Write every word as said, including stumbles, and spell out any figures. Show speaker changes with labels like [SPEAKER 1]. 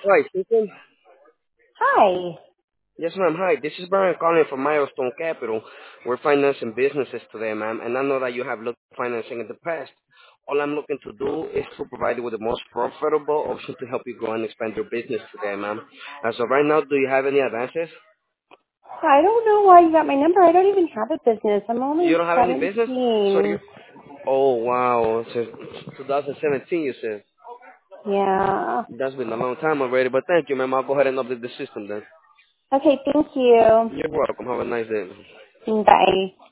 [SPEAKER 1] Hi, speaking.
[SPEAKER 2] Hi.
[SPEAKER 1] Yes, ma'am. Hi, this is Brian calling from Milestone Capital. We're financing businesses today, ma'am, and I know that you have looked at financing in the past. All I'm looking to do is to provide you with the most profitable option to help you grow and expand your business today, ma'am. As of right now, do you have any advances?
[SPEAKER 2] I don't know why you got my number. I don't even have a business. I'm
[SPEAKER 1] You
[SPEAKER 2] only
[SPEAKER 1] don't have any business? So you...
[SPEAKER 2] seventeen.
[SPEAKER 1] Oh, wow. Since twenty seventeen, you said.
[SPEAKER 2] Yeah.
[SPEAKER 1] That's been a long time already, but thank you, ma'am. I'll go ahead and update the system then.
[SPEAKER 2] Okay, thank you.
[SPEAKER 1] You're welcome. Have a nice day.
[SPEAKER 2] Bye.